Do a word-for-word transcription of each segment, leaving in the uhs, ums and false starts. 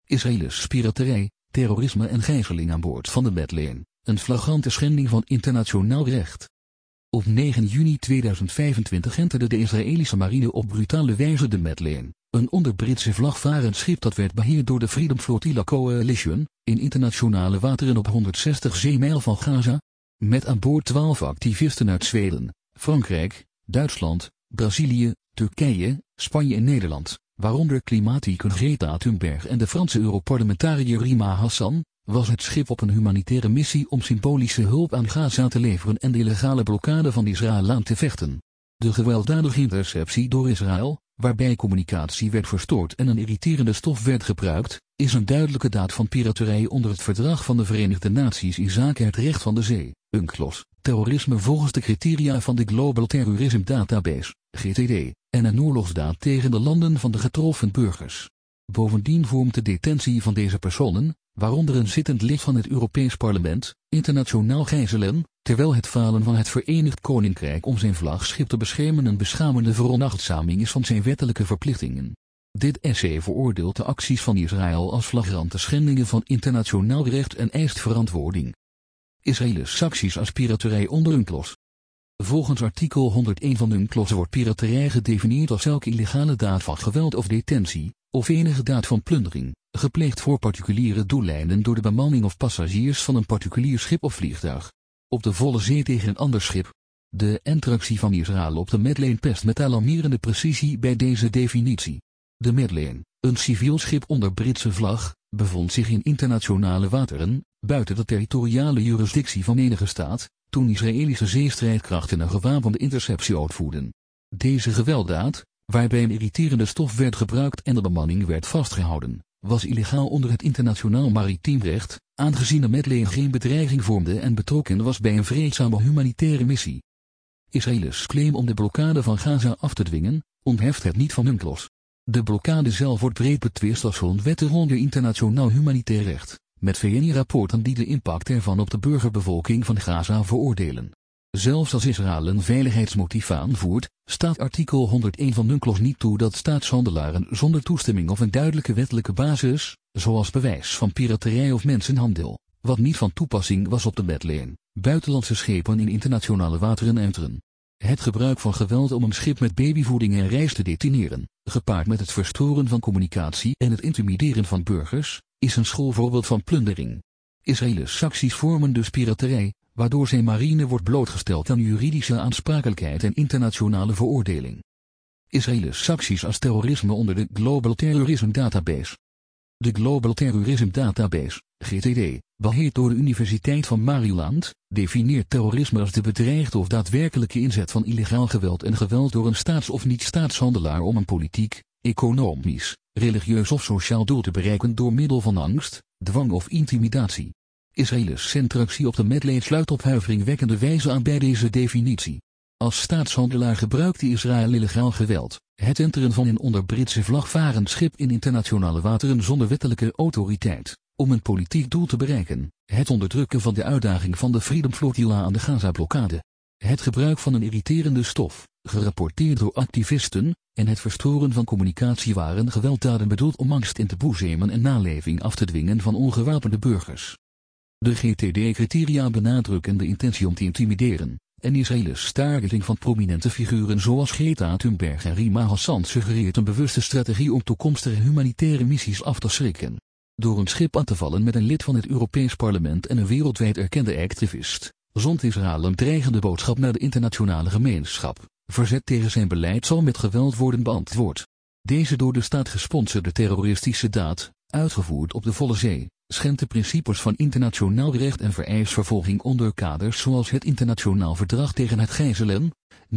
Israëlische piraterij, terrorisme en gijzeling aan boord van de Madeleine, een flagrante schending van internationaal recht. Op negen juni tweeduizend vijfentwintig enterde de Israëlische marine op brutale wijze de Madeleine, een onder Britse vlag varend schip dat werd beheerd door de Freedom Flotilla Coalition, in internationale wateren op honderdzestig zeemijl van Gaza, met aan boord twaalf activisten uit Zweden, Frankrijk, Duitsland, Brazilië, Turkije, Spanje en Nederland, waaronder klimaaticon Greta Thunberg en de Franse Europarlementariër Rima Hassan, was het schip op een humanitaire missie om symbolische hulp aan Gaza te leveren en de illegale blokkade van Israël aan te vechten. De gewelddadige interceptie door Israël, waarbij communicatie werd verstoord en een irriterende stof werd gebruikt, is een duidelijke daad van piraterij onder het Verdrag van de Verenigde Naties inzake het recht van de zee, UNCLOS, terrorisme volgens de criteria van de Global Terrorism Database, G T D, en een oorlogsdaad tegen de landen van de getroffen burgers. Bovendien vormt de detentie van deze personen, waaronder een zittend lid van het Europees Parlement, internationaal gijzelen, terwijl het falen van het Verenigd Koninkrijk om zijn vlaggenschip te beschermen een beschamende veronachtzaming is van zijn wettelijke verplichtingen. Dit essay veroordeelt de acties van Israël als flagrante schendingen van internationaal recht en eist verantwoording. Israëlische acties als piraterij onder UNCLOS. Volgens artikel honderdéén van UNCLOS wordt piraterij gedefinieerd als elke illegale daad van geweld of detentie, of enige daad van plundering, gepleegd voor particuliere doeleinden door de bemanning of passagiers van een particulier schip of vliegtuig. Op de volle zee tegen een ander schip. De interactie van Israël op de Madeleine past met alarmerende precisie bij deze definitie. De Madeleine, een civiel schip onder Britse vlag, bevond zich in internationale wateren, buiten de territoriale jurisdictie van enige staat, toen Israëlische zeestrijdkrachten een gewapende interceptie uitvoerden. Deze gewelddaad, waarbij een irriterende stof werd gebruikt en de bemanning werd vastgehouden, was illegaal onder het internationaal maritiem recht, aangezien de Madeleine geen bedreiging vormde en betrokken was bij een vreedzame humanitaire missie. Israëls claim om de blokkade van Gaza af te dwingen, ontheft het niet van UNCLOS. De blokkade zelf wordt breed betwist als grondwettelijk onder internationaal humanitair recht, met V N-rapporten die de impact ervan op de burgerbevolking van Gaza veroordelen. Zelfs als Israël een veiligheidsmotief aanvoert, staat artikel honderdéén van UNCLOS niet toe dat staatshandelaren zonder toestemming of een duidelijke wettelijke basis, zoals bewijs van piraterij of mensenhandel, wat niet van toepassing was op de Madeleine, buitenlandse schepen in internationale wateren enteren. Het gebruik van geweld om een schip met babyvoeding en rijst te deteneren, gepaard met het verstoren van communicatie en het intimideren van burgers, is een schoolvoorbeeld van plundering. Israëlische acties vormen dus piraterij, waardoor zijn marine wordt blootgesteld aan juridische aansprakelijkheid en internationale veroordeling. Israëlische acties als terrorisme onder de Global Terrorism Database. De Global Terrorism Database, G T D, beheerd door de Universiteit van Maryland, definieert terrorisme als de bedreigde of daadwerkelijke inzet van illegaal geweld en geweld door een staats- of niet-staatshandelaar om een politiek, economisch, religieus of sociaal doel te bereiken door middel van angst, dwang of intimidatie. Israëlische interactie op de Madeleine sluit op huiveringwekkende wijze aan bij deze definitie. Als staatshandelaar gebruikte Israël illegaal geweld, het enteren van een onder Britse vlag varend schip in internationale wateren zonder wettelijke autoriteit, om een politiek doel te bereiken, het onderdrukken van de uitdaging van de Freedom Flotilla aan de Gaza-blokkade, het gebruik van een irriterende stof, gerapporteerd door activisten, en het verstoren van communicatie waren gewelddaden bedoeld om angst in te boezemen en naleving af te dwingen van ongewapende burgers. De G T D-criteria benadrukken de intentie om te intimideren, en Israëlische targeting van prominente figuren zoals Greta Thunberg en Rima Hassan suggereert een bewuste strategie om toekomstige humanitaire missies af te schrikken. Door een schip aan te vallen met een lid van het Europees Parlement en een wereldwijd erkende activist, zond Israël een dreigende boodschap naar de internationale gemeenschap. Verzet tegen zijn beleid zal met geweld worden beantwoord. Deze door de staat gesponsorde terroristische daad, uitgevoerd op de volle zee, schendt de principes van internationaal recht en vereist vervolging onder kaders zoals het Internationaal Verdrag tegen het Gijzelen,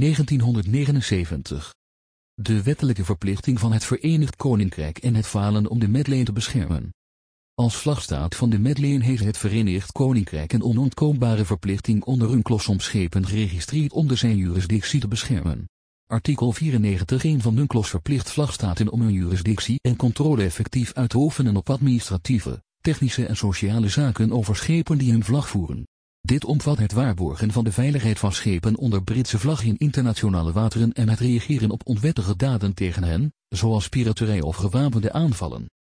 negentienhonderdnegenenzeventig. De wettelijke verplichting van het Verenigd Koninkrijk en het falen om de Madeleine te beschermen. Als vlagstaat van de Madeleine heeft het Verenigd Koninkrijk een onontkoombare verplichting onder UNCLOS om schepen geregistreerd onder zijn jurisdictie te beschermen. Artikel vierennegentig punt één van UNCLOS verplicht vlagstaten om hun jurisdictie en controle effectief uit te oefenen op administratieve, technische en sociale zaken over schepen die hun vlag voeren. Dit omvat het waarborgen van de veiligheid van schepen onder Britse vlag in internationale wateren en het reageren op onwettige daden tegen hen, zoals piraterij of gewapende aanvallen.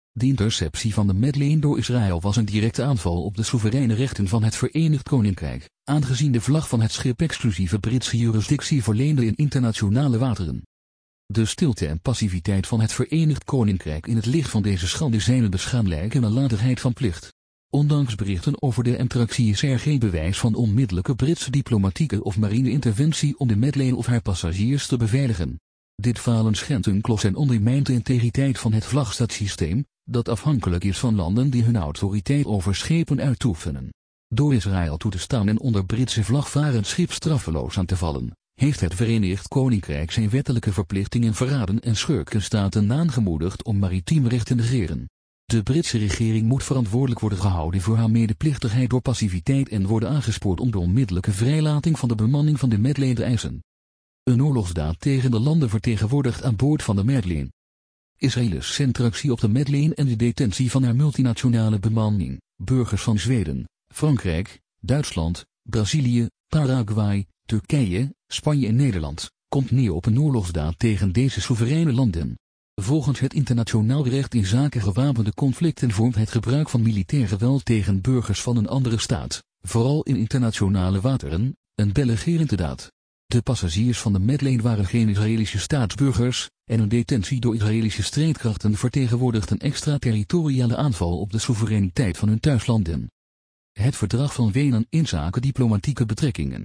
De interceptie van de Madeleine door Israël was een directe aanval op de soevereine rechten van het Verenigd Koninkrijk, aangezien de vlag van het schip exclusieve Britse jurisdictie verleende in internationale wateren. De stilte en passiviteit van het Verenigd Koninkrijk in het licht van deze schande zijn een beschaamlijke nalatigheid van plicht. Ondanks berichten over de interactie is er geen bewijs van onmiddellijke Britse diplomatieke of marine interventie om de Madeleine of haar passagiers te beveiligen. Dit falen schendt unclos en ondermijnt de integriteit van het vlagstaatsysteem, dat afhankelijk is van landen die hun autoriteit over schepen uitoefenen. Door Israël toe te staan en onder Britse vlag varend schip straffeloos aan te vallen, heeft het Verenigd Koninkrijk zijn wettelijke verplichtingen verraden en schurkenstaten aangemoedigd om maritiem recht te negeren. De Britse regering moet verantwoordelijk worden gehouden voor haar medeplichtigheid door passiviteit en worden aangespoord om de onmiddellijke vrijlating van de bemanning van de Madeleine te eisen. Een oorlogsdaad tegen de landen vertegenwoordigd aan boord van de Madeleine. Israëls interactie op de Madeleine en de detentie van haar multinationale bemanning, burgers van Zweden, Frankrijk, Duitsland, Brazilië, Paraguay, Turkije, Spanje en Nederland, komt neer op een oorlogsdaad tegen deze soevereine landen. Volgens het internationaal recht in zaken gewapende conflicten vormt het gebruik van militair geweld tegen burgers van een andere staat, vooral in internationale wateren, een belligerende daad. De passagiers van de Madeleine waren geen Israëlische staatsburgers, en een detentie door Israëlische strijdkrachten vertegenwoordigt een extraterritoriale aanval op de soevereiniteit van hun thuislanden. Het Verdrag van Wenen inzake diplomatieke betrekkingen,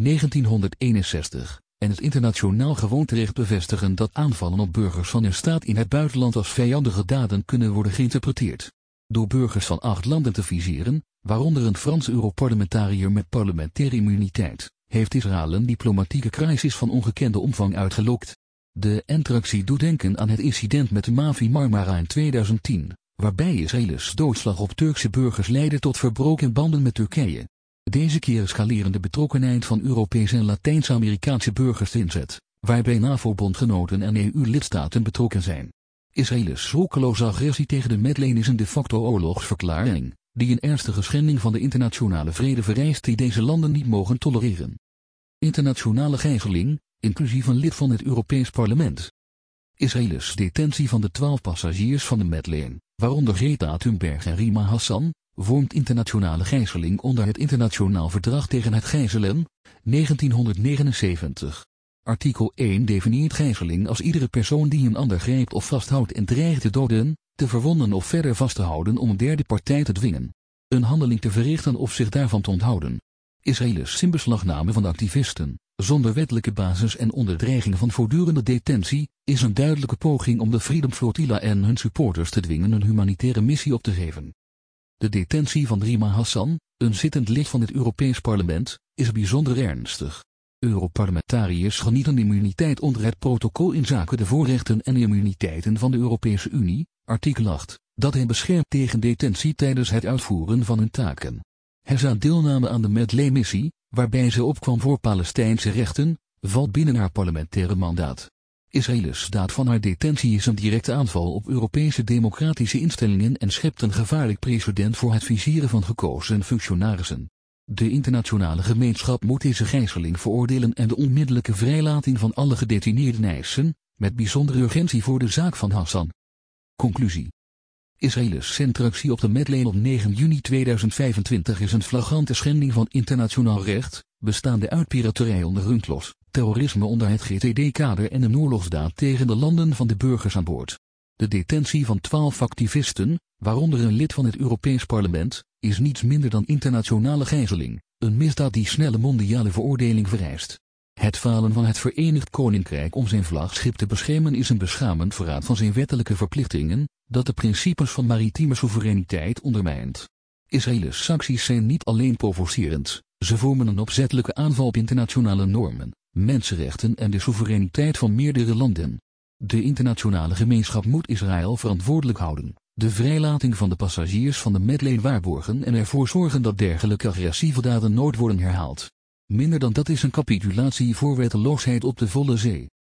negentienhonderdeenenzestig, en het internationaal gewoonterecht bevestigen dat aanvallen op burgers van een staat in het buitenland als vijandige daden kunnen worden geïnterpreteerd. Door burgers van acht landen te viseren, waaronder een Franse Europarlementariër met parlementaire immuniteit, heeft Israël een diplomatieke crisis van ongekende omvang uitgelokt. De interactie doet denken aan het incident met de Mavi Marmara in tweeduizend tien, waarbij Israëls doodslag op Turkse burgers leidde tot verbroken banden met Turkije. Deze keer escaleren de betrokkenheid van Europese en Latijns-Amerikaanse burgers te inzet, waarbij NAVO-bondgenoten en E U-lidstaten betrokken zijn. Israëls roekeloze agressie tegen de Madeleine is een de facto oorlogsverklaring, die een ernstige schending van de internationale vrede vereist die deze landen niet mogen tolereren. Internationale gijzeling, inclusief een lid van het Europees Parlement. Israëls detentie van de twaalf passagiers van de Madeleine, waaronder Greta Thunberg en Rima Hassan, vormt internationale gijzeling onder het Internationaal Verdrag tegen het Gijzelen, negentienhonderdnegenenzeventig. Artikel één definieert gijzeling als iedere persoon die een ander grijpt of vasthoudt en dreigt te doden, te verwonden of verder vast te houden om een derde partij te dwingen een handeling te verrichten of zich daarvan te onthouden. Israëls inbeslagname van activisten, zonder wettelijke basis en onder dreiging van voortdurende detentie, is een duidelijke poging om de Freedom Flotilla en hun supporters te dwingen een humanitaire missie op te geven. De detentie van Rima Hassan, een zittend lid van het Europees Parlement, is bijzonder ernstig. Europarlementariërs genieten immuniteit onder het protocol inzake de voorrechten en immuniteiten van de Europese Unie, artikel acht, dat hen beschermt tegen detentie tijdens het uitvoeren van hun taken. Hessa deelname aan de Madeleine-missie, waarbij ze opkwam voor Palestijnse rechten, valt binnen haar parlementaire mandaat. Israëls daad van haar detentie is een directe aanval op Europese democratische instellingen en schept een gevaarlijk precedent voor het viseren van gekozen functionarissen. De internationale gemeenschap moet deze gijzeling veroordelen en de onmiddellijke vrijlating van alle gedetineerden eisen, met bijzondere urgentie voor de zaak van Hassan. Conclusie. Israëls interactie op de Madeleine op negen juni tweeduizend vijfentwintig is een flagrante schending van internationaal recht, bestaande uit piraterij onder UNCLOS, terrorisme onder het G T D-kader en een oorlogsdaad tegen de landen van de burgers aan boord. De detentie van twaalf activisten, waaronder een lid van het Europees Parlement, is niets minder dan internationale gijzeling, een misdaad die snelle mondiale veroordeling vereist. Het falen van het Verenigd Koninkrijk om zijn vlagschip te beschermen is een beschamend verraad van zijn wettelijke verplichtingen, dat de principes van maritieme soevereiniteit ondermijnt. Israëls acties zijn niet alleen provocerend, ze vormen een opzettelijke aanval op internationale normen, mensenrechten en de soevereiniteit van meerdere landen. De internationale gemeenschap moet Israël verantwoordelijk houden, de vrijlating van de passagiers van de Madeleine waarborgen en ervoor zorgen dat dergelijke agressieve daden nooit worden herhaald. Minder dan dat is een capitulatie voor wetteloosheid op de volle zee.